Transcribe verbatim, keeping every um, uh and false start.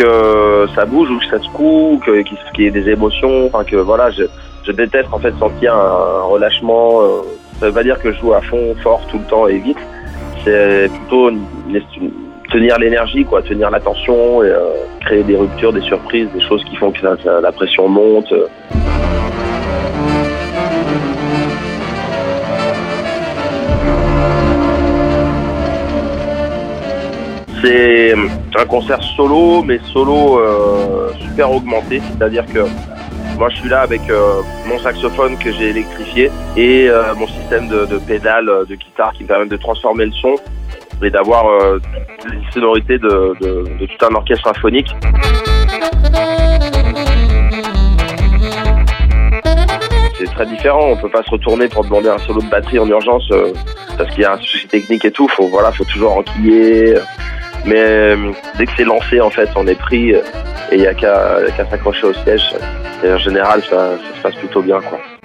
que ça bouge ou que ça secoue, que, qu'il, qu'il y ait des émotions. Enfin que voilà, je, je déteste en fait sentir un, un relâchement. Ça veut pas dire que je joue à fond, fort, tout le temps et vite. C'est plutôt une, une, tenir l'énergie, quoi, tenir l'attention, et, euh, créer des ruptures, des surprises, des choses qui font que ça, ça, la pression monte. C'est un concert solo, mais solo euh, super augmenté, c'est-à-dire que moi je suis là avec euh, mon saxophone que j'ai électrifié et euh, mon système de, de pédales de guitare qui me permet de transformer le son et d'avoir euh, les sonorités de, de, de tout un orchestre symphonique. C'est très différent, on peut pas se retourner pour demander un solo de batterie en urgence euh, parce qu'il y a un souci technique et tout, faut, voilà, faut toujours enquiller. Mais euh, dès que c'est lancé, en fait, on est pris euh, et il n'y a qu'à, qu'à s'accrocher au siège. Et en général, ça, ça se passe plutôt bien, quoi.